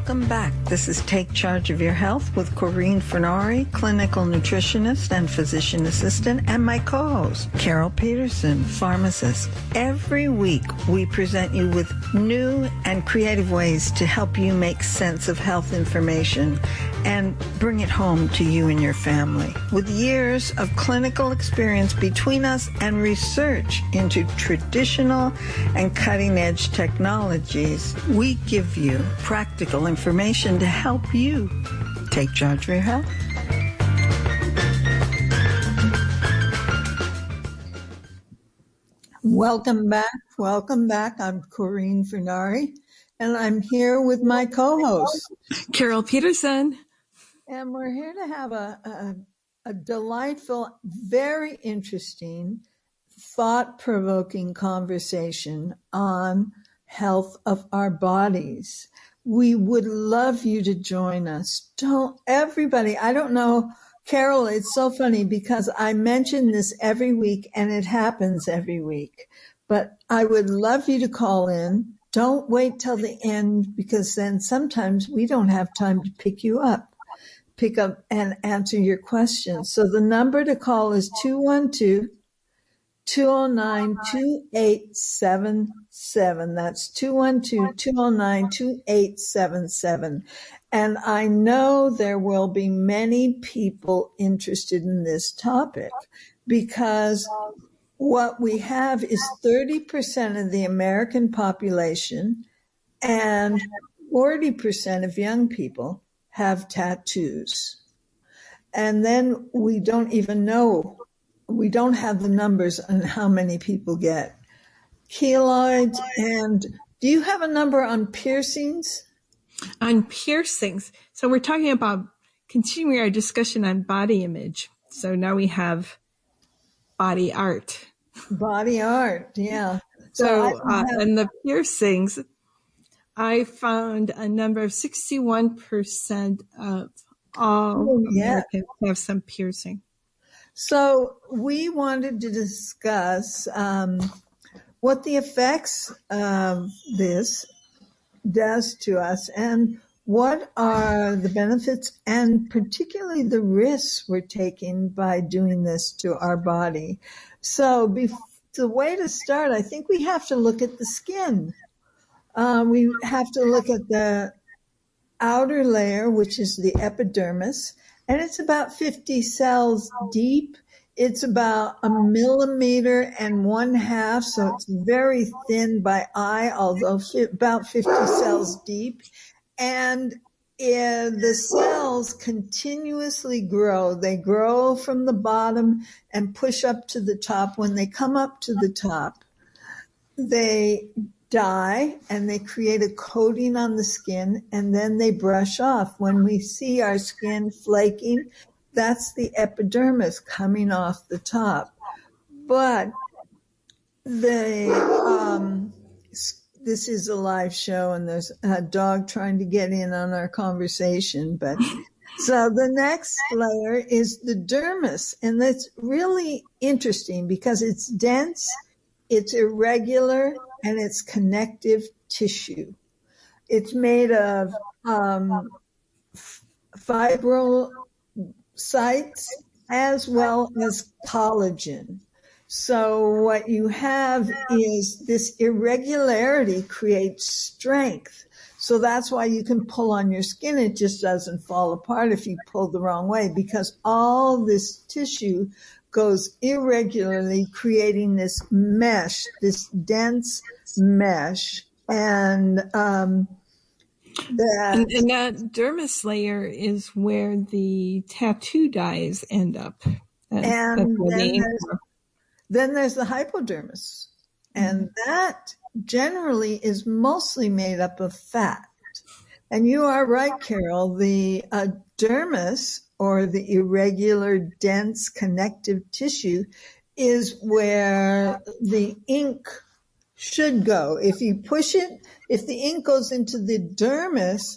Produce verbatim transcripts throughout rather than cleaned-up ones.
Welcome back. This is Take Charge of Your Health with Corinne Fernari, clinical nutritionist and physician assistant, and my co-host, Carol Peterson, pharmacist. Every week, we present you with new and creative ways to help you make sense of health information and bring it home to you and your family. With years of clinical experience between us and research into traditional and cutting-edge technologies, we give you practical information to help you take charge of your health. Welcome back. Welcome back. I'm Corinne Fernari, and I'm here with my co-host, Carol Peterson. And we're here to have a, a, a delightful, very interesting, thought-provoking conversation on health of our bodies. We would love you to join us. Don't, everybody, I don't know, Carol, it's so funny because I mention this every week and it happens every week. But I would love you to call in. Don't wait till the end because then sometimes we don't have time to pick you up. pick up and answer your questions. So the number to call is two one two, two oh nine, two eight seven seven. That's two one two, two oh nine, two eight seven seven. And I know there will be many people interested in this topic because what we have is thirty percent of the American population and forty percent of young people have tattoos. And then we don't even know, we don't have the numbers on how many people get keloids. And do you have a number on piercings? On piercings. So we're talking about continuing our discussion on body image. So now we have body art. Body art, yeah. So, so uh, have- and the piercings, I found a number of sixty-one percent of all oh, yeah. Americans have some piercing. So we wanted to discuss um, what the effects of this does to us and what are the benefits and particularly the risks we're taking by doing this to our body. So bef- the way to start, I think we have to look at the skin. Um, we have to look at the outer layer, which is the epidermis, and it's about fifty cells deep. It's about a millimeter and one half, so it's very thin by eye, although about fifty cells deep. And uh, the cells continuously grow. They grow from the bottom and push up to the top. When they come up to the top, they die and they create a coating on the skin and then they brush off. When we see our skin flaking, that's the epidermis coming off the top. But the um, this is a live show and there's a dog trying to get in on our conversation. But so the next layer is the dermis, and that's really interesting because it's dense, it's irregular, and it's connective tissue. It's made of um, fibrocytes as well as collagen. So what you have is this irregularity creates strength. So that's why you can pull on your skin. It just doesn't fall apart if you pull the wrong way because all this tissue goes irregularly, creating this mesh, this dense mesh. And um, that, and, and that dermis layer is where the tattoo dyes end up. That's, and that's then, there's, then there's the hypodermis. And that generally is mostly made up of fat. And you are right, Carol. The uh, dermis, or the irregular, dense connective tissue, is where the ink should go. If you push it, if the ink goes into the dermis,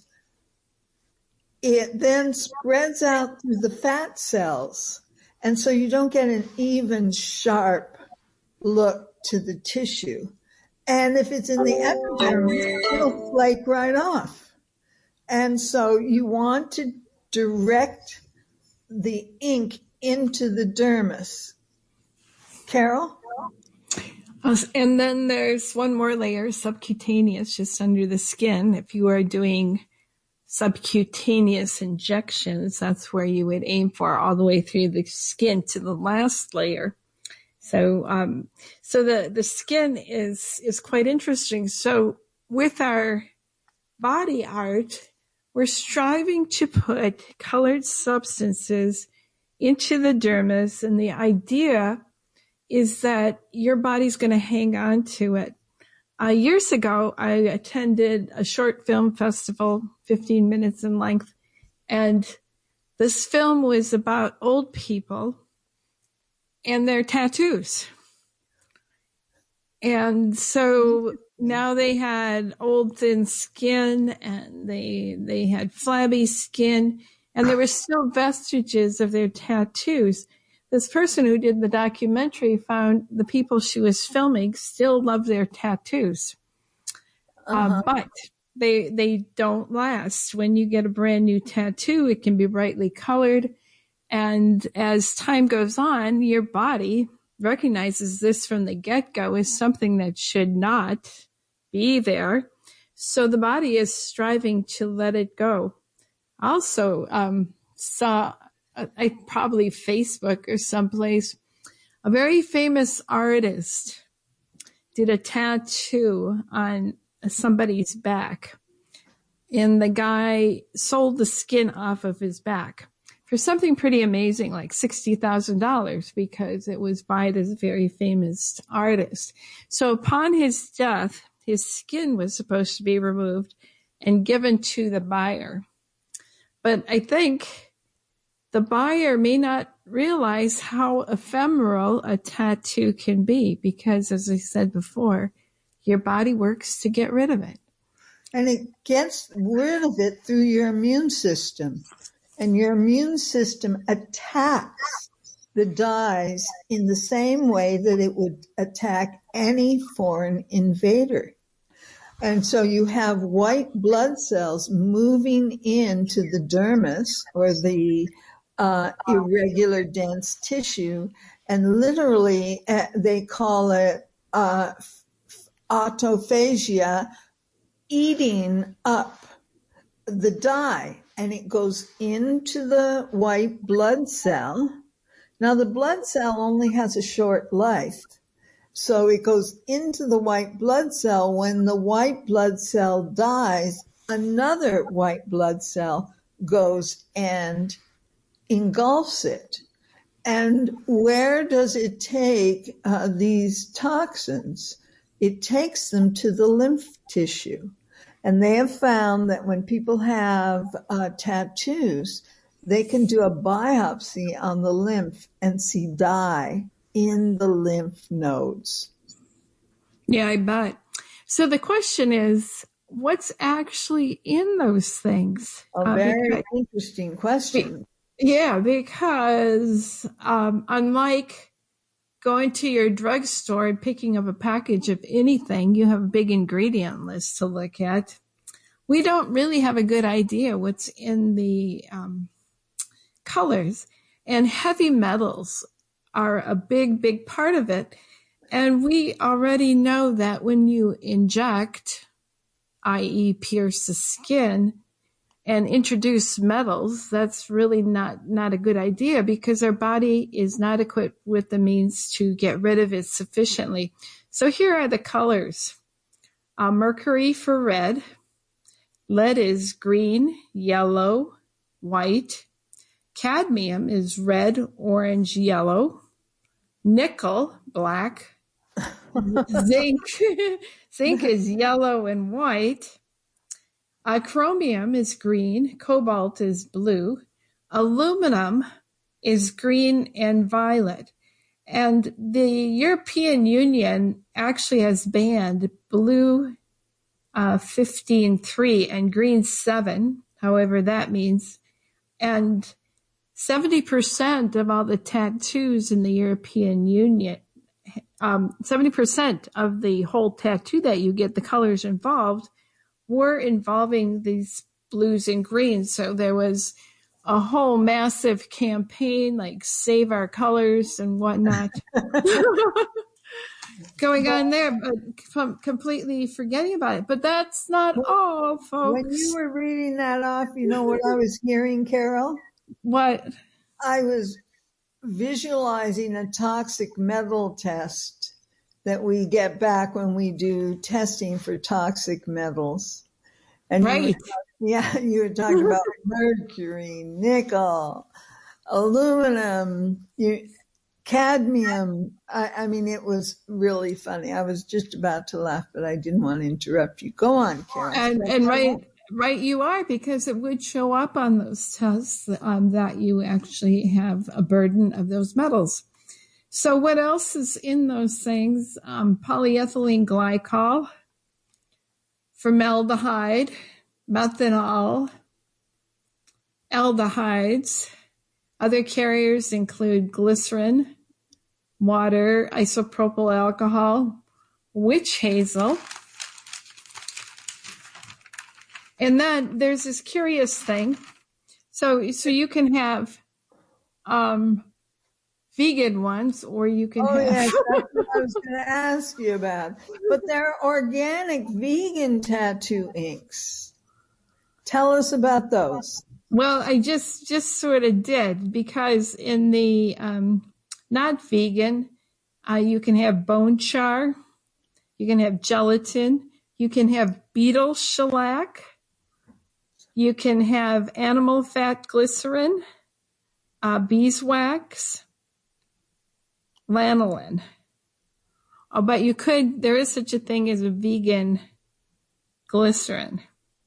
it then spreads out through the fat cells. And so you don't get an even, sharp look to the tissue. And if it's in the epidermis, it'll flake right off. And so you want to direct the ink into the dermis. Carol? And then there's one more layer, subcutaneous, just under the skin. If you are doing subcutaneous injections, that's where you would aim for, all the way through the skin to the last layer. So, um, so the, the skin is, is quite interesting. So with our body art, we're striving to put colored substances into the dermis, and the idea is that your body's going to hang on to it. Uh, years ago, I attended a short film festival, fifteen minutes in length, and this film was about old people and their tattoos. And so now they had old thin skin, and they they had flabby skin, and there were still vestiges of their tattoos. This person who did the documentary found the people she was filming still love their tattoos. Uh-huh. Uh, but they they don't last. When you get a brand new tattoo, it can be brightly colored. And as time goes on, your body recognizes this from the get-go as something that should not be there. So the body is striving to let it go. Also, um, saw, I probably Facebook or someplace, a very famous artist did a tattoo on somebody's back, and the guy sold the skin off of his back for something pretty amazing, like sixty thousand dollars, because it was by this very famous artist. So upon his death, his skin was supposed to be removed and given to the buyer. But I think the buyer may not realize how ephemeral a tattoo can be, because, as I said before, your body works to get rid of it. And it gets rid of it through your immune system. And your immune system attacks the dyes in the same way that it would attack any foreign invader. And so you have white blood cells moving into the dermis, or the uh, irregular dense tissue, and literally uh, they call it uh, autophagia, eating up the dye, and it goes into the white blood cell. Now, the blood cell only has a short life, so it goes into the white blood cell. When the white blood cell dies, another white blood cell goes and engulfs it. And where does it take uh, these toxins? It takes them to the lymph tissue. And they have found that when people have uh, tattoos, they can do a biopsy on the lymph and see dye in the lymph nodes. Yeah, I bet. So the question is, what's actually in those things? A very uh, because, interesting question. Yeah, because um, unlike going to your drugstore and picking up a package of anything, you have a big ingredient list to look at. We don't really have a good idea what's in the um, colors, and heavy metals are a big, big part of it. And we already know that when you inject, that is pierce the skin, and introduce metals, that's really not, not a good idea, because our body is not equipped with the means to get rid of it sufficiently. So here are the colors. Uh, mercury for red. Lead is green, yellow, white. Cadmium is red, orange, yellow. Nickel, black. Zinc, zinc is yellow and white. Uh, chromium is green. Cobalt is blue. Aluminum is green and violet. And the European Union actually has banned blue uh, fifteen three and green seven, however that means. And seventy percent of all the tattoos in the European Union, um, seventy percent of the whole tattoo that you get, the colors involved, were involving these blues and greens. So there was a whole massive campaign like Save Our Colors and whatnot going on there, but completely forgetting about it. But that's not all, folks. When you were reading that off, you know what I was hearing, Carol? What? I was visualizing a toxic metal test that we get back when we do testing for toxic metals. And right. You were, yeah, you were talking about mercury, nickel, aluminum, you, cadmium. I, I mean, it was really funny. I was just about to laugh, but I didn't want to interrupt you. Go on, Carol. And, and right, right, you are, because it would show up on those tests um, that you actually have a burden of those metals. So what else is in those things? Um, polyethylene glycol, formaldehyde, methanol, aldehydes. Other carriers include glycerin, water, isopropyl alcohol, witch hazel. And then there's this curious thing. So, so you can have um, vegan ones, or you can oh, have... yes, that's what I was going to ask you about. But they're organic vegan tattoo inks. Tell us about those. Well, I just, just sort of did, because in the um, not vegan, uh, you can have bone char, you can have gelatin, you can have beetle shellac, you can have animal fat glycerin, uh, beeswax, lanolin. Oh, but you could, there is such a thing as a vegan glycerin.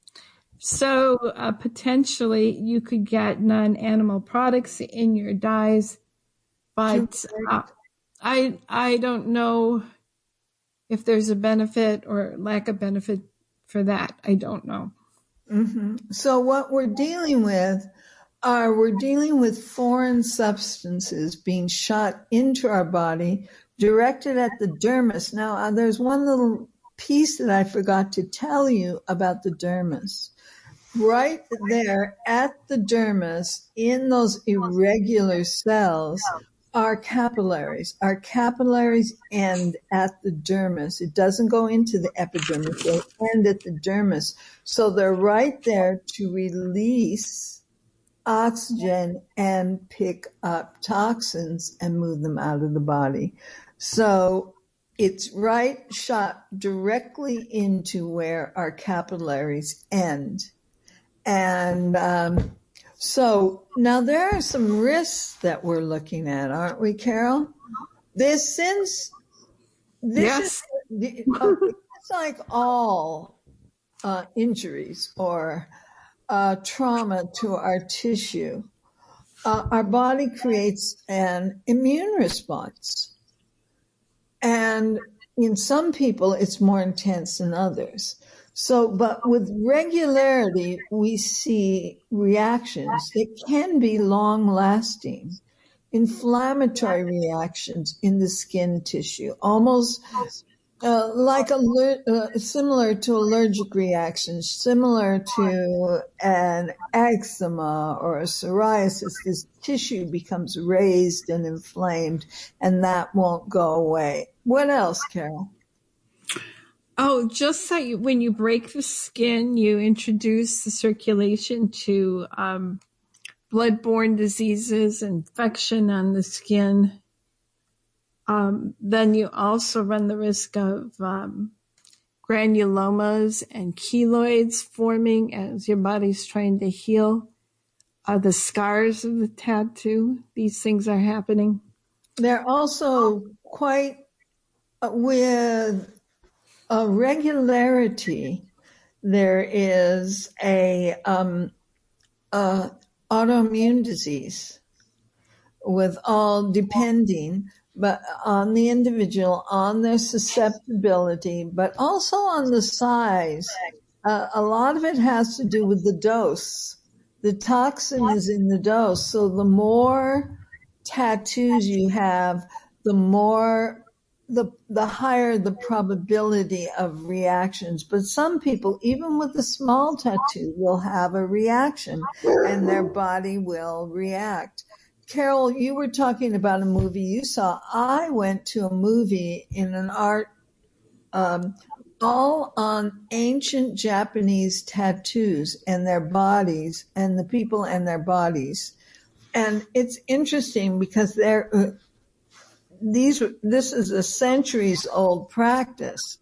So uh, potentially you could get non-animal products in your dyes, but uh, I I don't know if there's a benefit or lack of benefit for that. I don't know. Mm-hmm. So what we're dealing with are we're dealing with foreign substances being shot into our body, directed at the dermis. Now, uh, there's one little piece that I forgot to tell you about the dermis. Right there at the dermis, in those irregular cells, are capillaries. Our capillaries end at the dermis. It doesn't go into the epidermis. They end at the dermis. So they're right there to release oxygen and pick up toxins and move them out of the body. So it's right shot directly into where our capillaries end. And um, so now there are some risks that we're looking at, aren't we, Carol? This since this yes. is it's like all uh, injuries or uh, trauma to our tissue. Uh, our body creates an immune response, and in some people it's more intense than others. So, but with regularity, we see reactions that can be long lasting, inflammatory reactions in the skin tissue, almost uh, like aller- uh, similar to allergic reactions, similar to an eczema or a psoriasis. This tissue becomes raised and inflamed, and that won't go away. What else, Carol? Oh, just that you, when you break the skin, you introduce the circulation to um, blood-borne diseases, infection on the skin. Um, then you also run the risk of um, granulomas and keloids forming as your body's trying to heal uh, the scars of the tattoo. These things are happening. They're also quite uh, with a regularity. There is a, um, a autoimmune disease with all depending but on the individual, on their susceptibility, but also on the size. Uh, a lot of it has to do with the dose. The toxin is in the dose. So the more tattoos you have, the more the the higher the probability of reactions. But some people, even with a small tattoo, will have a reaction and their body will react. Carol, you were talking about a movie you saw. I went to a movie in an art, um, all on ancient Japanese tattoos and their bodies and the people and their bodies. And it's interesting because they're, uh, these, this is a centuries old practice.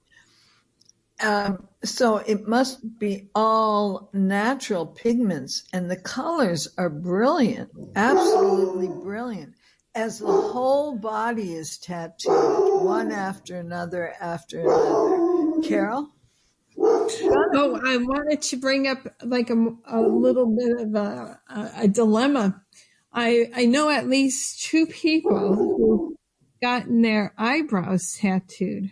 Um, so it must be all natural pigments, and the colors are brilliant, absolutely brilliant, as the whole body is tattooed, one after another after another. Carol? Oh, I wanted to bring up like a, a little bit of a, a, a dilemma. I, I know at least two people who've gotten their eyebrows tattooed.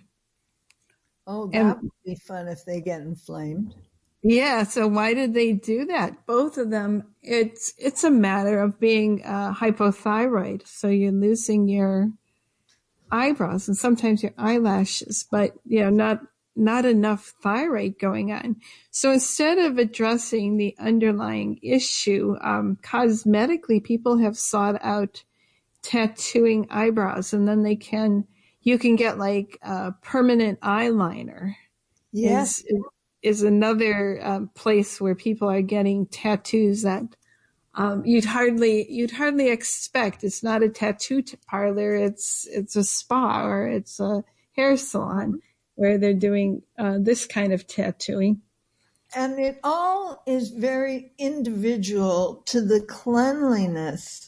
Oh, that And would be fun if they get inflamed. yeah, so why did they do that? Both of them, it's it's a matter of being uh, hypothyroid. So you're losing your eyebrows and sometimes your eyelashes, but you know, not not enough thyroid going on. So instead of addressing the underlying issue, um, cosmetically, people have sought out tattooing eyebrows, and then they can you can get like a permanent eyeliner. Yes. Is is another um, place where people are getting tattoos that um, you'd hardly you'd hardly expect. It's not a tattoo parlor. It's it's a spa or it's a hair salon where they're doing uh, this kind of tattooing. And it all is very individual to the cleanliness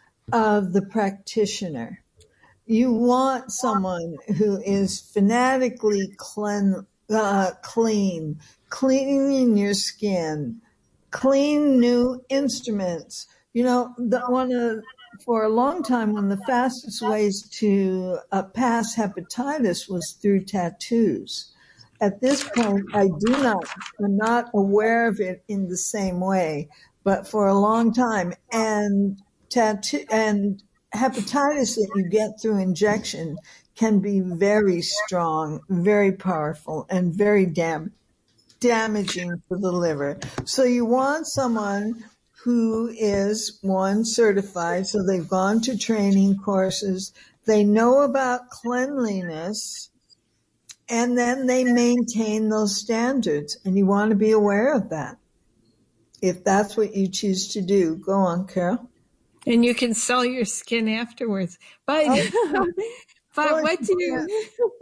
of the practitioner. You want someone who is fanatically clean, uh, clean, cleaning your skin, clean new instruments. You know, the one of, for a long time, one of the fastest ways to uh, pass hepatitis was through tattoos. At this point, I do not, I'm not aware of it in the same way, but for a long time, and tattoo and hepatitis that you get through injection can be very strong, very powerful, and very dam- damaging to the liver. So you want someone who is, one, certified, so they've gone to training courses, they know about cleanliness, and then they maintain those standards. And you want to be aware of that. If that's what you choose to do. Go on, Carol. And you can sell your skin afterwards. But oh, but what do you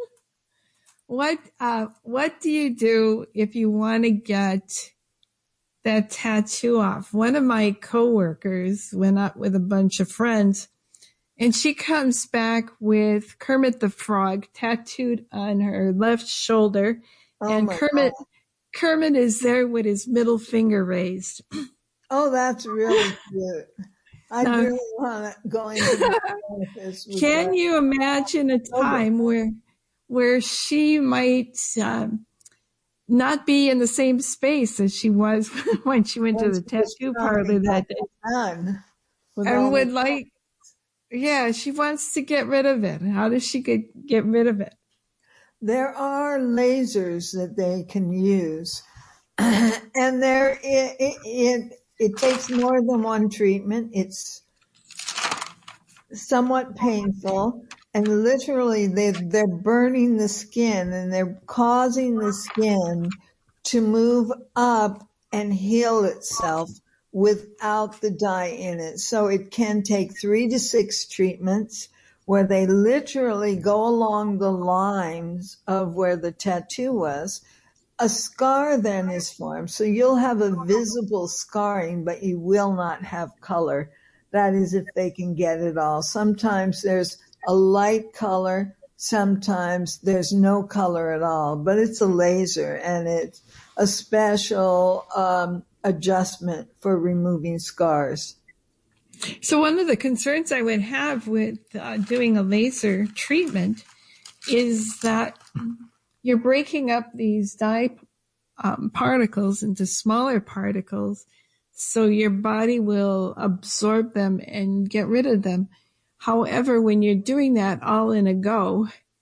what uh what do you do if you want to get that tattoo off? One of my coworkers went out with a bunch of friends, and she comes back with Kermit the Frog tattooed on her left shoulder, oh and Kermit God. Kermit is there with his middle finger raised. Oh, that's really cute. I now, really want to go into the office. Can that. You imagine a time where where she might um, not be in the same space as she was when she went when to the tattoo parlor that day? And would like, yeah, she wants to get rid of it. How does she get, get rid of it? There are lasers that they can use. And there, it, it, it, it takes more than one treatment. It's somewhat painful. And literally, they, they're burning the skin and they're causing the skin to move up and heal itself without the dye in it. So it can take three to six treatments where they literally go along the lines of where the tattoo was. A scar then is formed. So you'll have a visible scarring, but you will not have color. That is if they can get it all. Sometimes there's a light color. Sometimes there's no color at all, but it's a laser and it's a special um, adjustment for removing scars. So one of the concerns I would have with uh, doing a laser treatment is that you're breaking up these dye um, particles into smaller particles, so your body will absorb them and get rid of them. However, when you're doing that all in a go,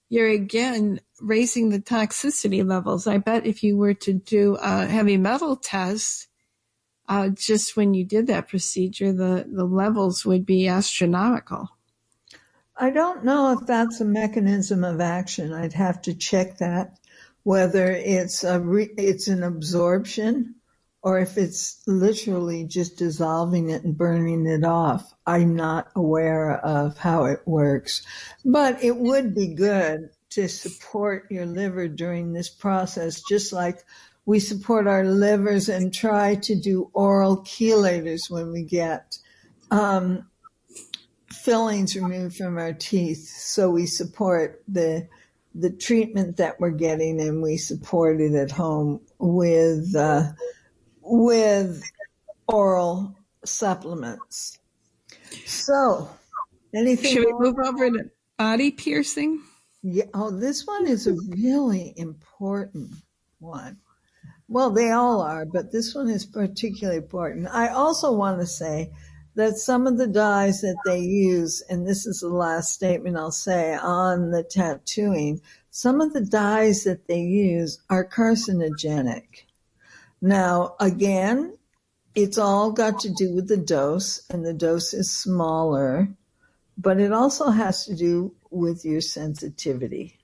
you're again raising the toxicity levels. I bet if you were to do a heavy metal test, uh, just when you did that procedure, the, the levels would be astronomical. I don't know if that's a mechanism of action. I'd have to check that, whether it's a re- it's an absorption or if it's literally just dissolving it and burning it off. I'm not aware of how it works, but it would be good to support your liver during this process, just like we support our livers and try to do oral chelators when we get um, fillings removed from our teeth. So we support the the treatment that we're getting, and we support it at home with uh, with oral supplements. So, anything? Should we move over to body piercing? Yeah. Oh, this one is a really important one. Well, they all are, but this one is particularly important. I also want to say that some of the dyes that they use, and this is the last statement I'll say on the tattooing, some of the dyes that they use are carcinogenic. Now, again, it's all got to do with the dose, and the dose is smaller, but it also has to do with your sensitivity.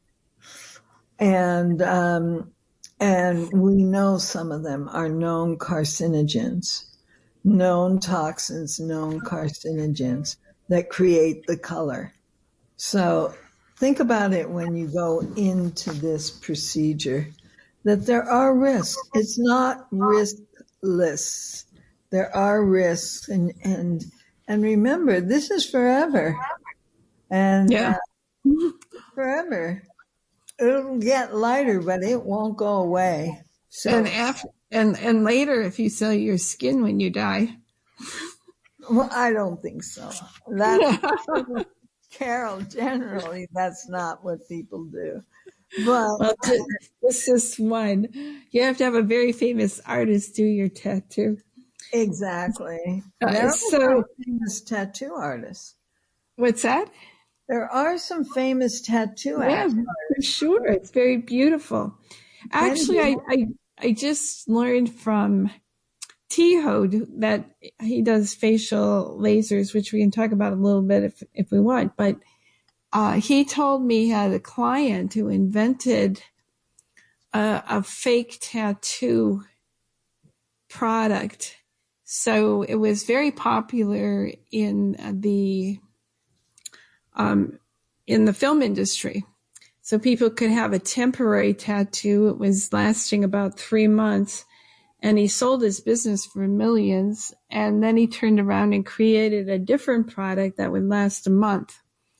And, um, and we know some of them are known carcinogens, known toxins, known carcinogens that create the color. So think about it when you go into this procedure, that there are risks. It's not riskless. There are risks. And, and, and remember, this is forever. And Yeah. uh, forever. It'll get lighter, but it won't go away. So, and after, and and later, if you sell your skin when you die. Well, I don't think so. That, Carol, generally, that's not what people do. But well, this is one. You have to have a very famous artist do your tattoo. Exactly. Uh, there so, are some famous tattoo artists. What's that? There are some famous tattoo yeah, artists. For sure. It's very beautiful. Actually, I, I, I just learned from T-Hode that he does facial lasers, which we can talk about a little bit if, if we want. But uh, he told me he had a client who invented a, a fake tattoo product. So it was very popular in the um, in the film industry. So people could have a temporary tattoo. It was lasting about three months. And he sold his business for millions. And then he turned around and created a different product that would last a month.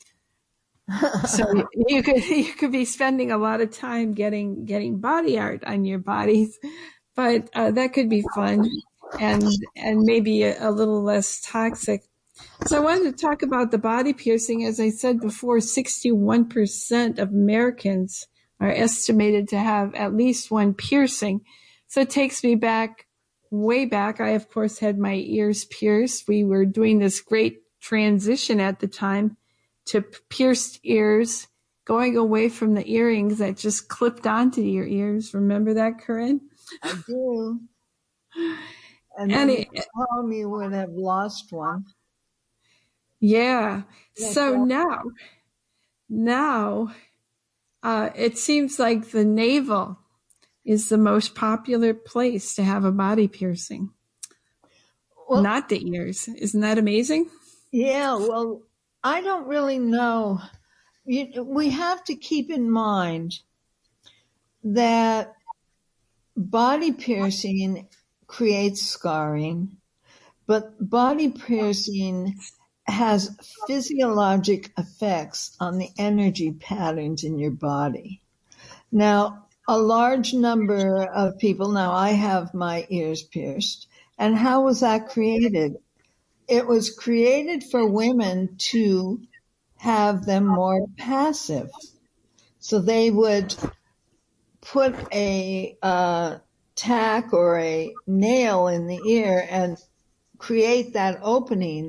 So you could you could be spending a lot of time getting getting body art on your bodies, but uh, that could be fun and and maybe a, a little less toxic. So I wanted to talk about the body piercing. As I said before, sixty-one percent of Americans are estimated to have at least one piercing. So it takes me back, way back. I, of course, had my ears pierced. We were doing this great transition at the time to pierced ears, going away from the earrings that just clipped onto your ears. Remember that, Corinne? I do. And then you told me you would have lost one. Yeah. So now, now, uh, it seems like the navel is the most popular place to have a body piercing. Well, not the ears. Isn't that amazing? Yeah. Well, I don't really know. You, we have to keep in mind that body piercing creates scarring, but body piercing has physiologic effects on the energy patterns in your body. Now, a large number of people, now I have my ears pierced, and how was that created? It was created for women to have them more passive. So they would put a uh, tack or a nail in the ear and create that opening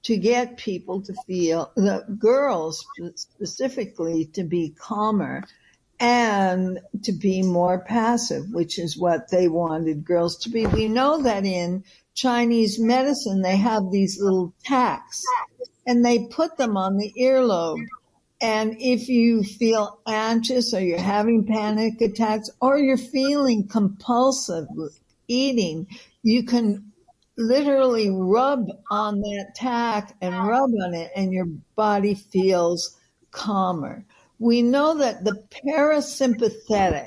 to get people to feel, the girls specifically, to be calmer and to be more passive, which is what they wanted girls to be. We know that in Chinese medicine, they have these little tacks and they put them on the earlobe. And if you feel anxious or you're having panic attacks or you're feeling compulsive eating, you can literally rub on that tack and rub on it and your body feels calmer. We know that the parasympathetic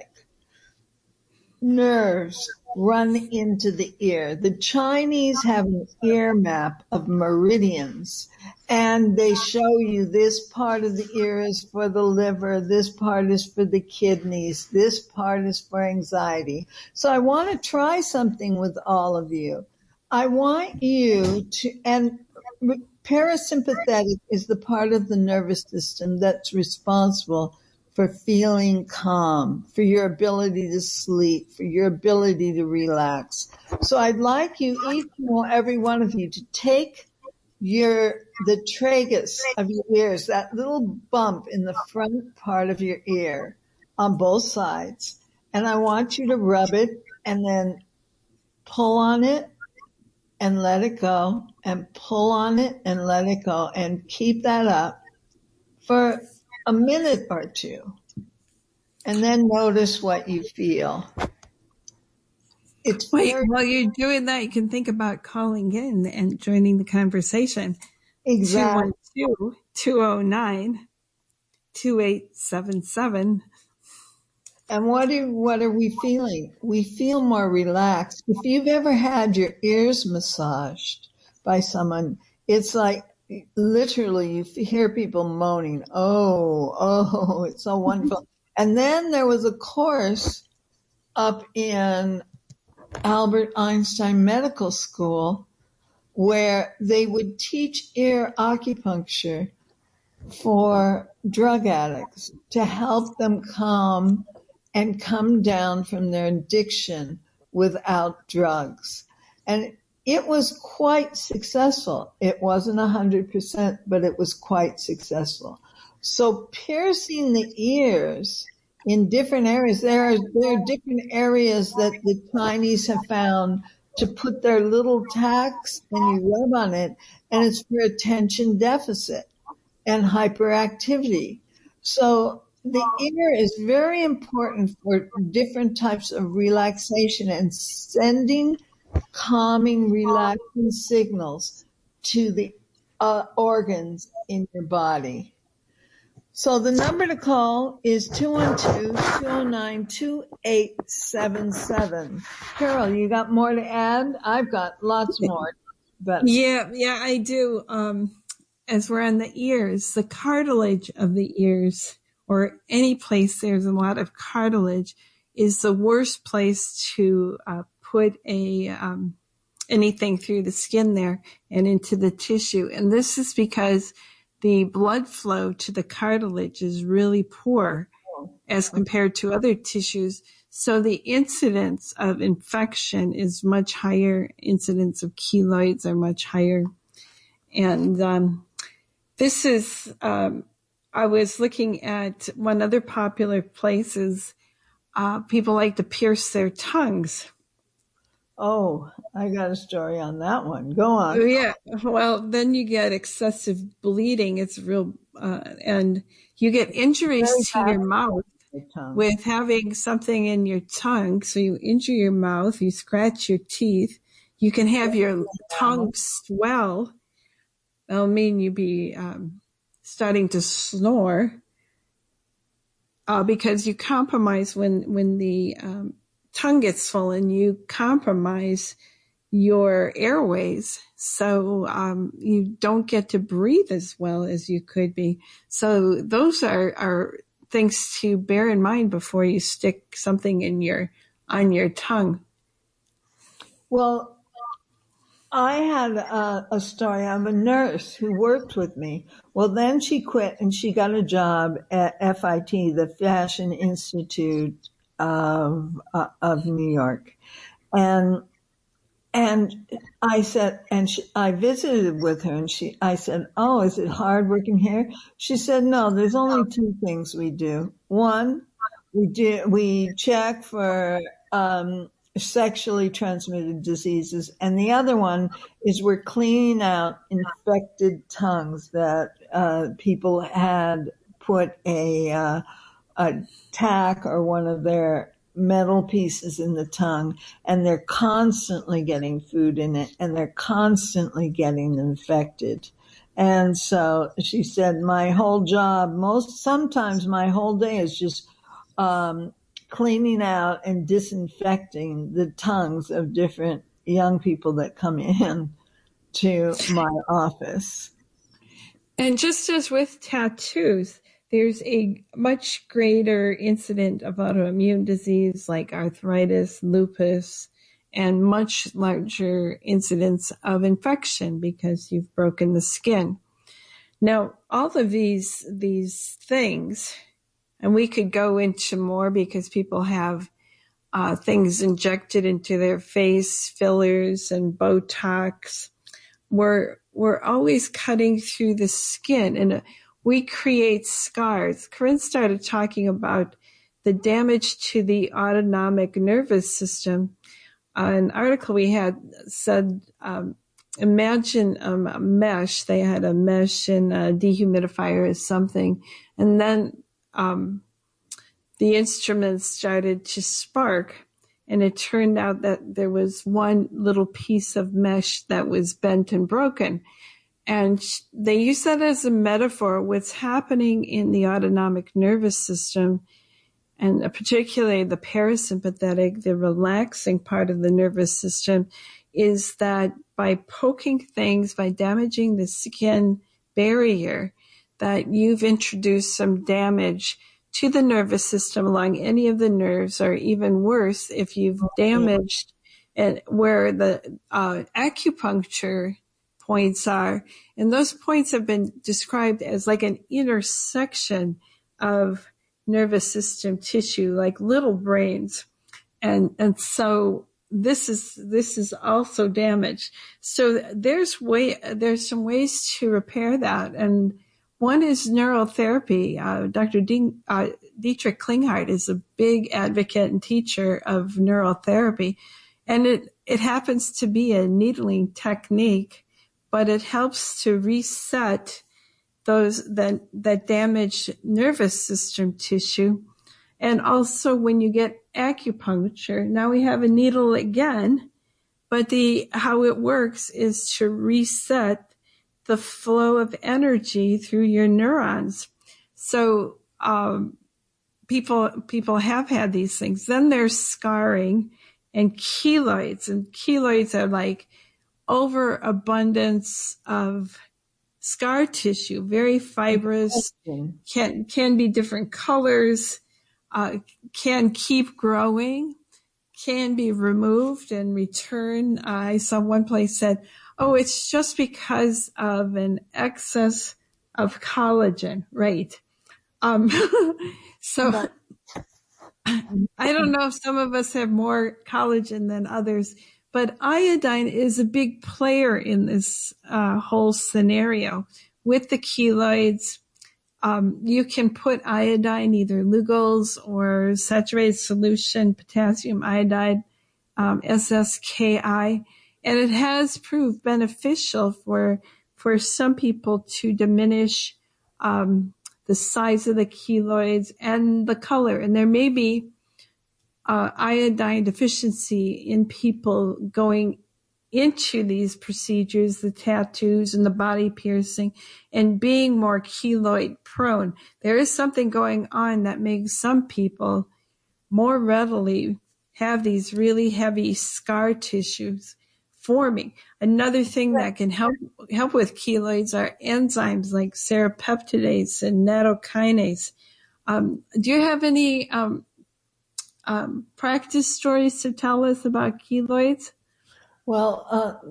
nerves run into the ear. The Chinese have an ear map of meridians, and they show you this part of the ear is for the liver, this part is for the kidneys, this part is for anxiety. So I want to try something with all of you. I want you to, and parasympathetic is the part of the nervous system that's responsible for feeling calm, for your ability to sleep, for your ability to relax. So I'd like you, each and every one of you, to take your, the tragus of your ears, that little bump in the front part of your ear on both sides. And I want you to rub it and then pull on it and let it go, and pull on it and let it go, and keep that up for a minute or two, and then notice what you feel. It's Wait, very, while you're doing that, you can think about calling in and joining the conversation. exactly. two one two, two oh nine, two eight seven seven. And what do, what are we feeling? We feel more relaxed. If you've ever had your ears massaged by someone, it's like literally you hear people moaning, oh, oh, it's so wonderful. And then there was a course up in Albert Einstein Medical School where they would teach ear acupuncture for drug addicts to help them calm and come down from their addiction without drugs. And it was quite successful. It wasn't one hundred percent, but it was quite successful. So piercing the ears in different areas, there are, there are different areas that the Chinese have found to put their little tacks and you rub on it, and it's for attention deficit and hyperactivity. So the ear is very important for different types of relaxation and sending calming, relaxing signals to the uh, organs in your body. So the number to call is two one two, two oh nine, two eight seven seven. Carol, you got more to add? I've got lots more. But Yeah, yeah, I do. Um, as we're on the ears, the cartilage of the ears, or any place there's a lot of cartilage, is the worst place to uh, put a um, anything through the skin there and into the tissue. And this is because the blood flow to the cartilage is really poor as compared to other tissues. So the incidence of infection is much higher. Incidence of keloids are much higher. And um, this is, um, I was looking at one other popular place is uh, people like to pierce their tongues. Oh, I got a story on that one. Go on. Oh, yeah. Well, then you get excessive bleeding. It's real, uh, and you get injuries to your mouth with having something in your tongue. So you injure your mouth, you scratch your teeth. You can have your tongue swell. That'll mean you be um, starting to snore uh, because you compromise when when the um, tongue gets swollen. You compromise your airways, so um, you don't get to breathe as well as you could be. So those are, are things to bear in mind before you stick something in your on your tongue. Well, I had a, a story. I'm a nurse who worked with me. Well, then she quit and she got a job at F I T, the Fashion Institute of uh, of New York, and and I said, and she, I visited with her, and she, I said, "Oh, is it hard working here?" She said, "No, there's only two things we do. One, we do we check for um, sexually transmitted diseases, and the other one is we're cleaning out infected tongues that uh, people had put a uh, a tack or one of their metal pieces in the tongue, and they're constantly getting food in it, and they're constantly getting infected." And so she said, my whole job, most sometimes my whole day is just um, cleaning out and disinfecting the tongues of different young people that come in to my office. And just as with tattoos, there's a much greater incident of autoimmune disease like arthritis, lupus, and much larger incidence of infection because you've broken the skin. Now, all of these these things, and we could go into more because people have uh, things injected into their face, fillers and Botox. We're we're always cutting through the skin, and we create scars. Corinne started talking about the damage to the autonomic nervous system. Uh, an article we had said, um, imagine um, a mesh. They had a mesh and a dehumidifier or something, and then um, the instruments started to spark. And it turned out that there was one little piece of mesh that was bent and broken. And they use that as a metaphor. What's happening in the autonomic nervous system, and particularly the parasympathetic, the relaxing part of the nervous system, is that by poking things, by damaging the skin barrier, that you've introduced some damage to the nervous system along any of the nerves, or even worse, if you've damaged and where the uh, acupuncture points are. And those points have been described as like an intersection of nervous system tissue, like little brains. And, and so this is, this is also damaged. So there's way, there's some ways to repair that. And one is neurotherapy. Uh, Doctor D, uh, Dietrich Klinghardt is a big advocate and teacher of neurotherapy. And it, it happens to be a needling technique, but it helps to reset those, that, that damaged nervous system tissue. And also when you get acupuncture, now we have a needle again, but the, how it works is to reset the flow of energy through your neurons. So, um, people, people have had these things. Then there's scarring and keloids, and keloids are like overabundance of scar tissue, very fibrous, can, can be different colors, uh, can keep growing, can be removed and returned. Uh, I saw one place said, oh, it's just because of an excess of collagen, right? Um, so I don't know if some of us have more collagen than others, but iodine is a big player in this uh, whole scenario. With the keloids, um, you can put iodine, either Lugol's or saturated solution, potassium iodide, um, S S K I, and it has proved beneficial for for some people to diminish um, the size of the keloids and the color. And there may be uh, iodine deficiency in people going into these procedures, the tattoos and the body piercing, and being more keloid prone. There is something going on that makes some people more readily have these really heavy scar tissues forming. Another thing that can help help with keloids are enzymes like serrapeptidase and nattokinase. Um, do you have any um, um, practice stories to tell us about keloids? Well,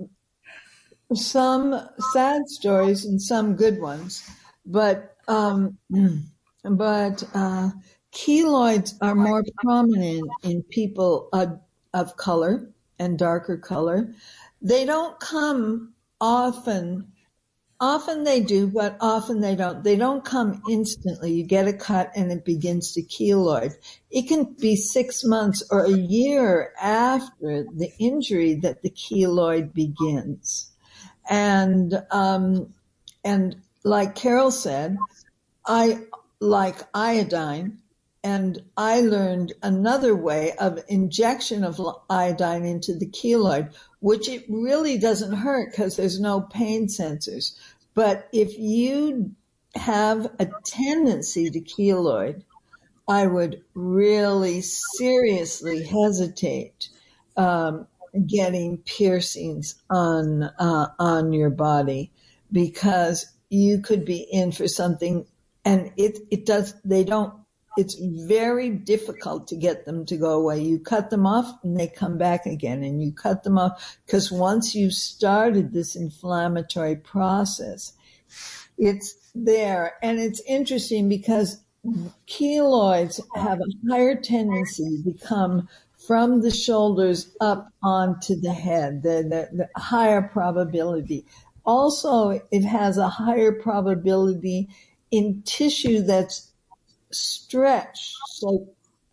uh, some sad stories and some good ones, but um, but uh, keloids are more prominent in people uh, of color, and darker color. They don't come often. Often they do, but often they don't. They don't come instantly. You get a cut and it begins to keloid. It can be six months or a year after the injury that the keloid begins. And, um, and like Carol said, I like iodine, and I learned another way of injection of iodine into the keloid, which it really doesn't hurt because there's no pain sensors. But if you have a tendency to keloid, I would really seriously hesitate um, getting piercings on uh, on your body, because you could be in for something, and it it does they don't. It's very difficult to get them to go away. You cut them off and they come back again, and you cut them off, because once you've started this inflammatory process, it's there. And it's interesting because keloids have a higher tendency to become from the shoulders up onto the head, the, the, the higher probability. Also, it has a higher probability in tissue that's stretched, so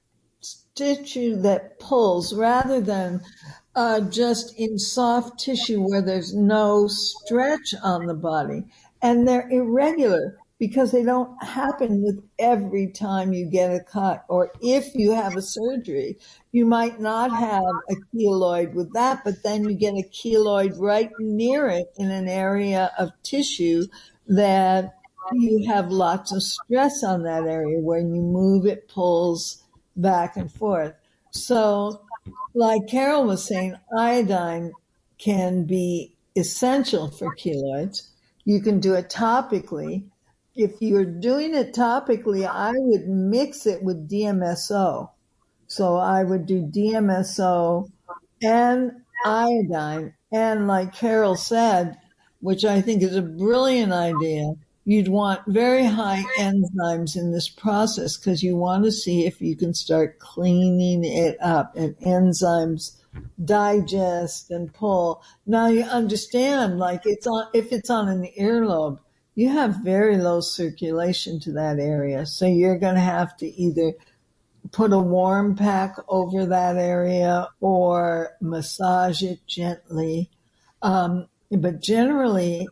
tissue that pulls, rather than uh, just in soft tissue where there's no stretch on the body. And they're irregular because they don't happen with every time you get a cut. Or if you have a surgery, you might not have a keloid with that, but then you get a keloid right near it in an area of tissue that you have lots of stress on that area. When you move, it pulls back and forth. So like Carol was saying, iodine can be essential for keloids. You can do it topically. If you're doing it topically, I would mix it with D M S O. So I would do D M S O and iodine. And like Carol said, which I think is a brilliant idea, you'd want very high enzymes in this process, because you want to see if you can start cleaning it up, and enzymes digest and pull. Now you understand, like it's on, if it's on an earlobe, you have very low circulation to that area. So you're going to have to either put a warm pack over that area or massage it gently. Um, but generally,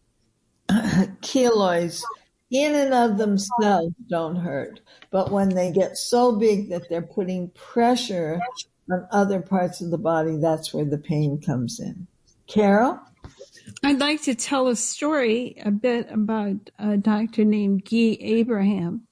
keloids in and of themselves don't hurt. But when they get so big that they're putting pressure on other parts of the body, that's where the pain comes in. Carol? I'd like to tell a story a bit about a doctor named Guy Abraham.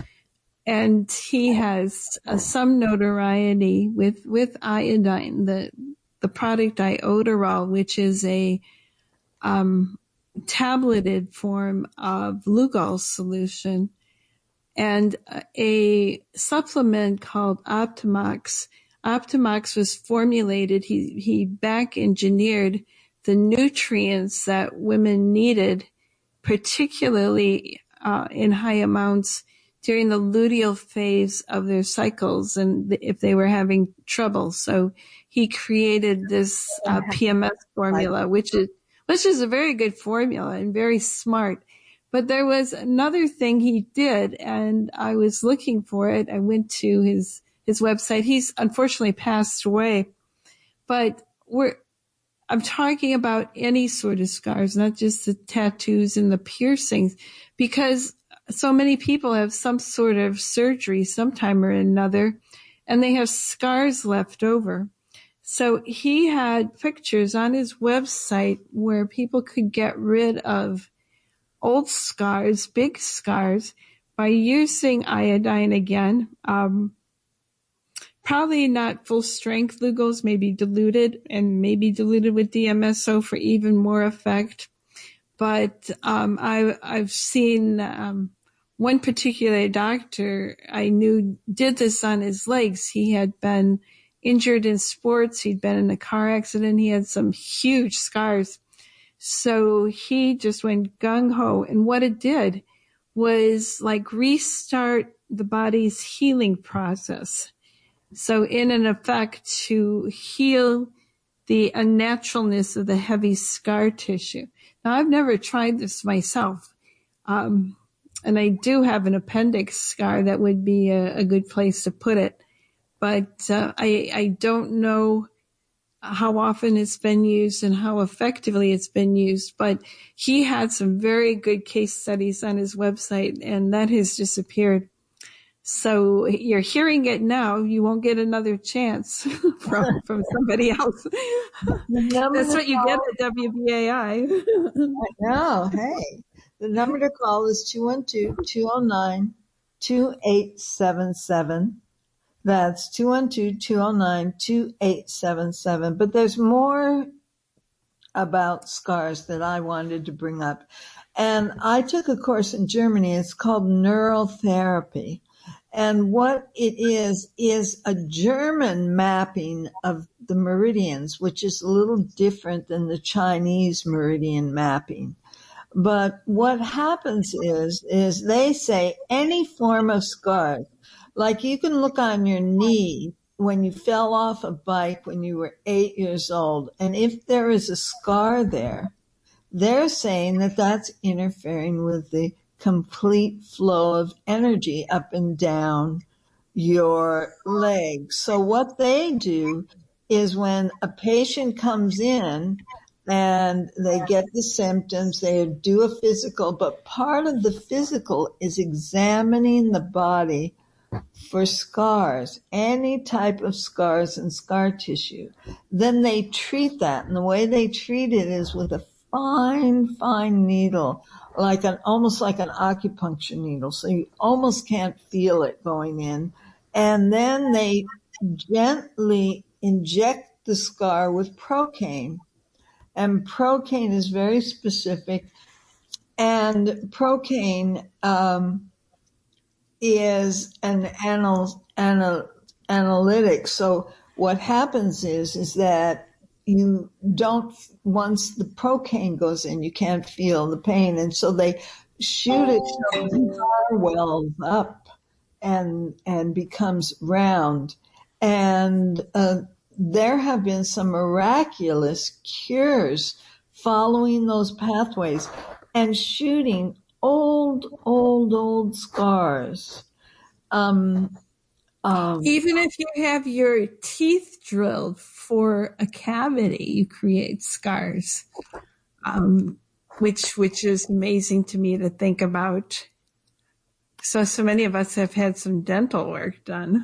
And he has uh, some notoriety with, with iodine, the, the product iodoral, which is a um, tableted form of Lugol solution, and a supplement called Optimox. Optimox was formulated, he, he back engineered the nutrients that women needed, particularly uh, in high amounts during the luteal phase of their cycles, and if they were having trouble. So he created this uh, P M S formula, which is which is a very good formula and very smart. But there was another thing he did, and I was looking for it. I went to his his website. He's unfortunately passed away, but we're I'm talking about any sort of scars, not just the tattoos and the piercings, because so many people have some sort of surgery sometime or another, and they have scars left over. So he had pictures on his website where people could get rid of old scars, big scars, by using iodine again. Um, probably not full strength Lugol's, maybe diluted, and maybe diluted with D M S O for even more effect. But um, I, I've seen um, one particular doctor I knew did this on his legs. He had been injured in sports. He'd been in a car accident. He had some huge scars. So he just went gung-ho. And what it did was like restart the body's healing process. So in an effect to heal the unnaturalness of the heavy scar tissue. Now, I've never tried this myself. Um, and I do have an appendix scar that would be a, a good place to put it. But uh, I, I don't know how often it's been used and how effectively it's been used. But he had some very good case studies on his website, and that has disappeared. So you're hearing it now. You won't get another chance from, from somebody else. That's what you get at W B A I. I know. Hey, the number to call is two one two, two oh nine, two eight seven seven. That's two one two, two oh nine, two eight seven seven. But there's more about scars that I wanted to bring up. And I took a course in Germany. It's called neural therapy. And what it is, is a German mapping of the meridians, which is a little different than the Chinese meridian mapping. But what happens is, is they say any form of scars, like you can look on your knee when you fell off a bike when you were eight years old, and if there is a scar there, they're saying that that's interfering with the complete flow of energy up and down your legs. So what they do is when a patient comes in and they get the symptoms, they do a physical, but part of the physical is examining the body for scars, any type of scars and scar tissue. Then they treat that, and the way they treat it is with a fine, fine needle, like an, almost like an acupuncture needle. So you almost can't feel it going in. And then they gently inject the scar with Procaine. And Procaine is very specific. And Procaine, um, is an anal, anal, analytic. So what happens is, is that you don't, once the Procaine goes in, you can't feel the pain. And so they shoot it so the scar wells up and, and becomes round. And, uh, there have been some miraculous cures following those pathways and shooting old, old, old scars. Um, um, Even if you have your teeth drilled for a cavity, you create scars, um, which which is amazing to me to think about. So, so many of us have had some dental work done.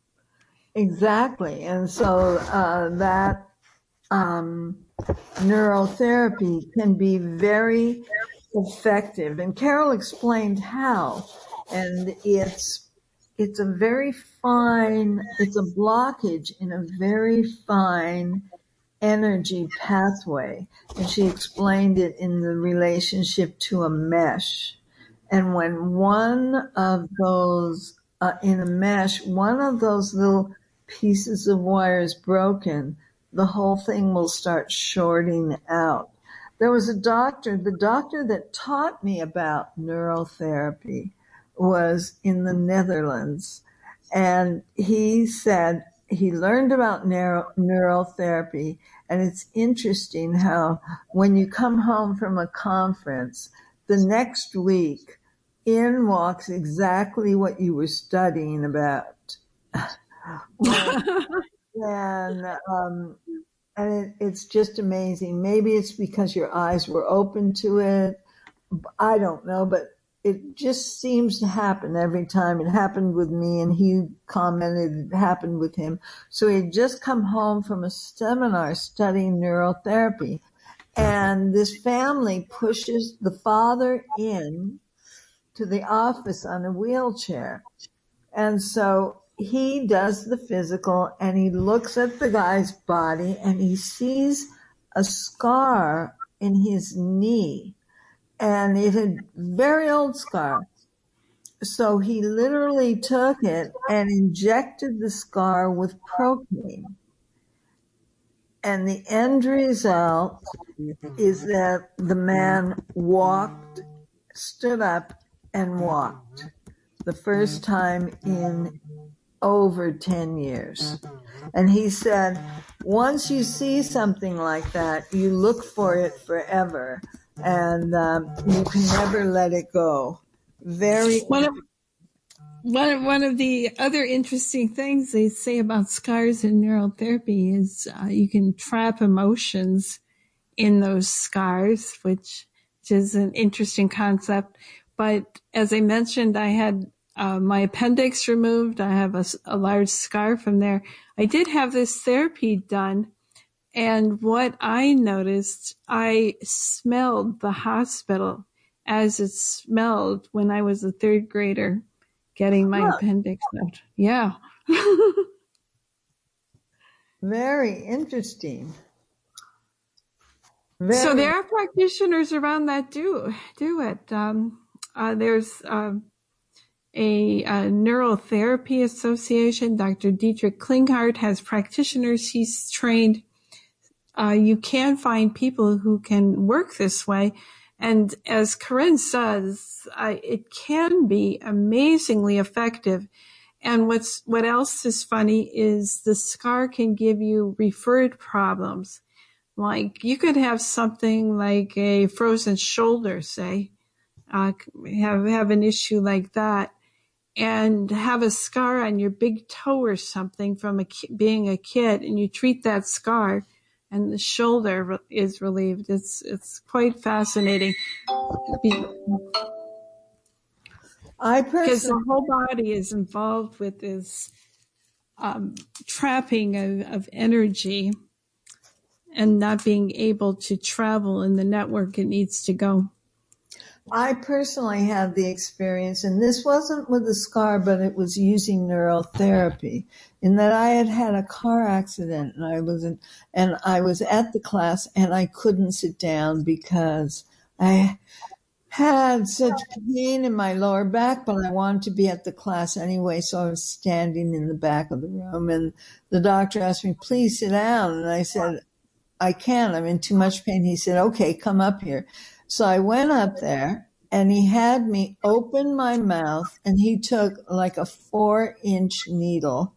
Exactly. And so uh, that um, neurotherapy can be very effective. And Carol explained how. And it's it's a very fine, it's a blockage in a very fine energy pathway. And she explained it in the relationship to a mesh. And when one of those, uh, in a mesh, one of those little pieces of wire is broken, the whole thing will start shorting out. There was a doctor, the doctor that taught me about neurotherapy was in the Netherlands. And he said he learned about neuro, neurotherapy. And it's interesting how when you come home from a conference, the next week, in walks exactly what you were studying about. and um, and it, it's just amazing. Maybe it's because your eyes were open to it. I don't know, but it just seems to happen every time. It happened with me, and he commented it happened with him. So he had just come home from a seminar studying neurotherapy. And this family pushes the father in to the office on a wheelchair. And so he does the physical, and he looks at the guy's body, and he sees a scar in his knee. And it had very old scar. So he literally took it and injected the scar with Procaine. And the end result is that the man walked, stood up, and walked the first time in over ten years. And he said, once you see something like that, you look for it forever, and um, you can never let it go. Very. One of, one of, one of the other interesting things they say about scars in neural therapy is uh, you can trap emotions in those scars, which, which is an interesting concept. But as I mentioned, I had uh, my appendix removed. I have a, a large scar from there. I did have this therapy done. And what I noticed, I smelled the hospital as it smelled when I was a third grader getting my Huh. appendix out. Yeah. Very interesting. Very So there are practitioners around that do do it. Um, uh, there's uh, a, a neurotherapy association. Doctor Dietrich Klinghardt has practitioners he's trained. Uh, you can find people who can work this way. And as Corinne says, I, it can be amazingly effective. And what's what else is funny is the scar can give you referred problems. Like you could have something like a frozen shoulder, say, uh, have have an issue like that, and have a scar on your big toe or something from a, being a kid, and you treat that scar, and the shoulder is relieved. It's it's quite fascinating. I Because personally, the whole body is involved with this um, trapping of, of energy and not being able to travel in the network it needs to go. I personally had the experience, and this wasn't with a scar, but it was using neural therapy, in that I had had a car accident, and I was in, and I was at the class, and I couldn't sit down because I had such pain in my lower back, but I wanted to be at the class anyway, so I was standing in the back of the room, and the doctor asked me, please sit down, and I said, I can't, I'm in too much pain. He said, okay, come up here. So I went up there, and he had me open my mouth, and he took like a four inch needle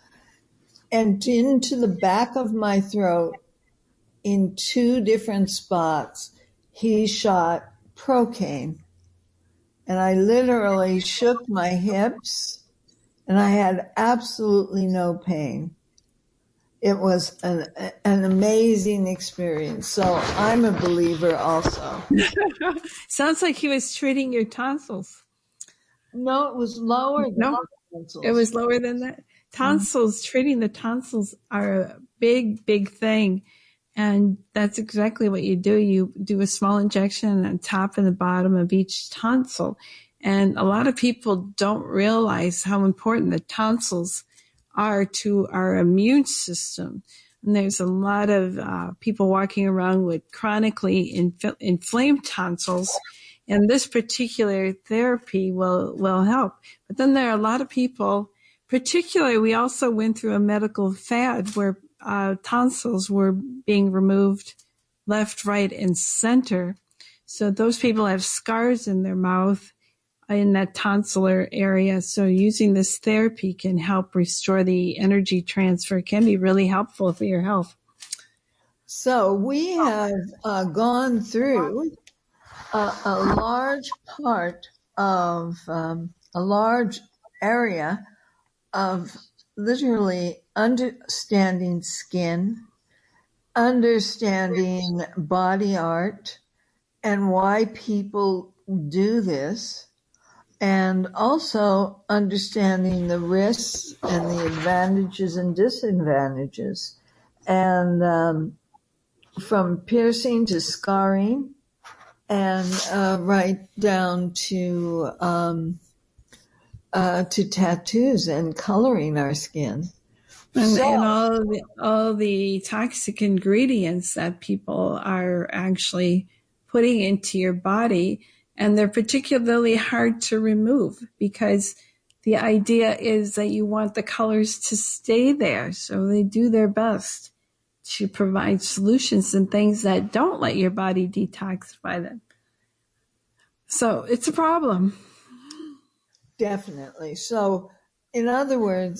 and into the back of my throat in two different spots. He shot Procaine, and I literally shook my hips, and I had absolutely no pain. It was an an amazing experience. So I'm a believer also. Sounds like he was treating your tonsils. No, it was lower than No, tonsils. it was lower than that. Tonsils, mm-hmm. Treating the tonsils are a big, big thing. And that's exactly what you do. You do a small injection on top and the bottom of each tonsil. And a lot of people don't realize how important the tonsils are to our immune system. And there's a lot of uh, people walking around with chronically inf- inflamed tonsils. And this particular therapy will, will help. But then there are a lot of people, particularly we also went through a medical fad where Uh, tonsils were being removed left, right, and center. So those people have scars in their mouth in that tonsillar area. So using this therapy can help restore the energy transfer. It can be really helpful for your health. So we have uh, gone through a, a large part of um, a large area of literally understanding skin, understanding body art, and why people do this, and also understanding the risks and the advantages and disadvantages. And um, from piercing to scarring, and uh, right down to um, Uh, to tattoos and coloring our skin. And, so, and all the, all the toxic ingredients that people are actually putting into your body. And they're particularly hard to remove because the idea is that you want the colors to stay there. So they do their best to provide solutions and things that don't let your body detoxify them. So it's a problem. Definitely. So in other words,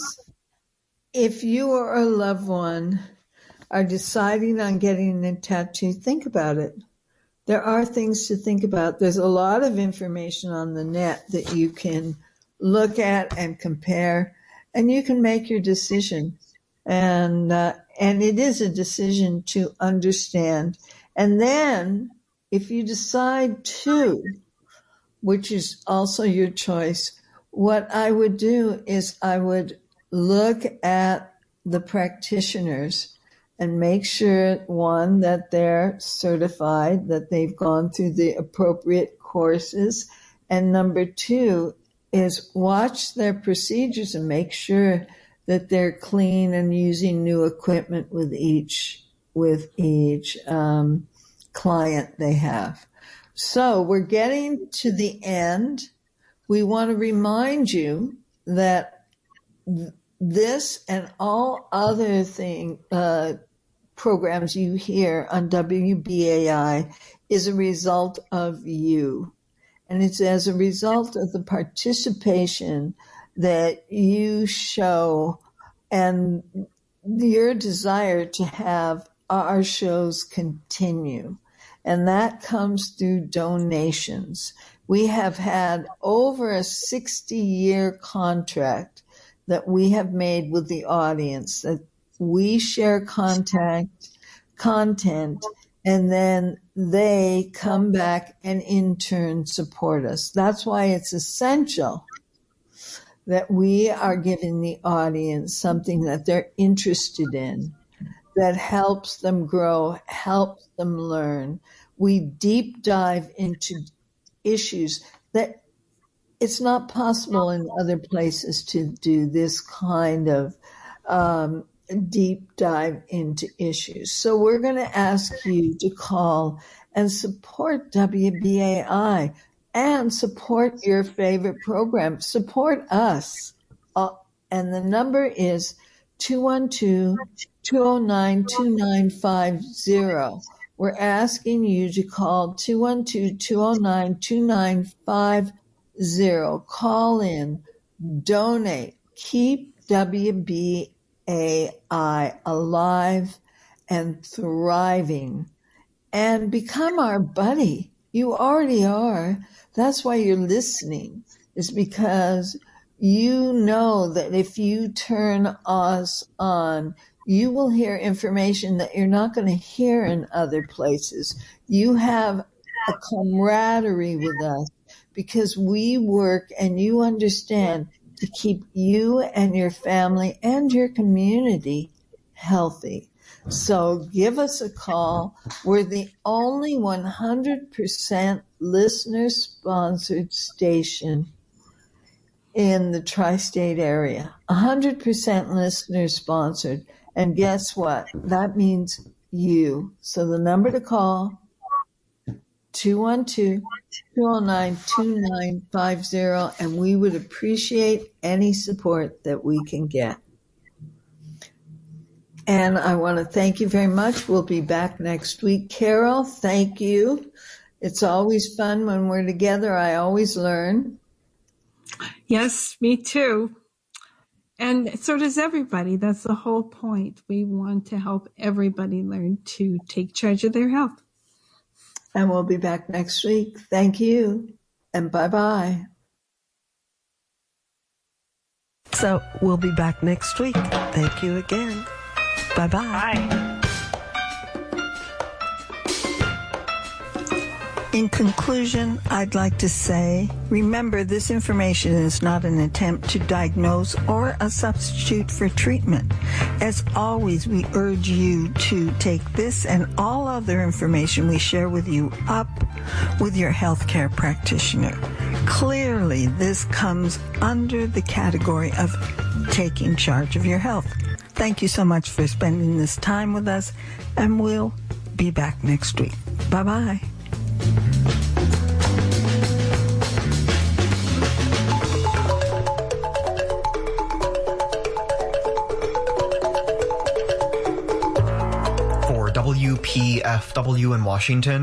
if you or a loved one are deciding on getting a tattoo, think about it. There are things to think about. There's a lot of information on the net that you can look at and compare, and you can make your decision. And uh, and it is a decision to understand. And then if you decide to, which is also your choice, what I would do is I would look at the practitioners and make sure, one, that they're certified, that they've gone through the appropriate courses. And number two is watch their procedures and make sure that they're clean and using new equipment with each, with each um, client they have. So we're getting to the end. We want to remind you that th- this and all other thing, uh, programs you hear on W B A I is a result of you. And it's as a result of the participation that you show and your desire to have our shows continue. And that comes through donations. We have had over a sixty-year contract that we have made with the audience, that we share contact, content, and then they come back and in turn support us. That's why it's essential that we are giving the audience something that they're interested in, that helps them grow, helps them learn. We deep dive into issues that it's not possible in other places to do this kind of um, deep dive into issues. So we're going to ask you to call and support W B A I and support your favorite program. Support us. Uh, and the number is two one two, two oh nine, two nine five zero. We're asking you to call two one two, two oh nine, two nine five zero. Call in, donate, keep W B A I alive and thriving, and become our buddy. You already are. That's why you're listening, is because you know that if you turn us on, you will hear information that you're not going to hear in other places. You have a camaraderie with us because we work and you understand to keep you and your family and your community healthy. So give us a call. We're the only one hundred percent listener-sponsored station in the tri-state area. one hundred percent listener-sponsored. And guess what? That means you. So the number to call, two one two, two oh nine, two nine five zero, and we would appreciate any support that we can get. And I want to thank you very much. We'll be back next week. Carol, thank you. It's always fun when we're together. I always learn. Yes, me too. And so does everybody. That's the whole point. We want to help everybody learn to take charge of their health. And we'll be back next week. Thank you. And bye-bye. So we'll be back next week. Thank you again. Bye-bye. Bye. In conclusion, I'd like to say, remember, this information is not an attempt to diagnose or a substitute for treatment. As always, we urge you to take this and all other information we share with you up with your healthcare practitioner. Clearly, this comes under the category of taking charge of your health. Thank you so much for spending this time with us, and we'll be back next week. Bye-bye. For W P F W in Washington,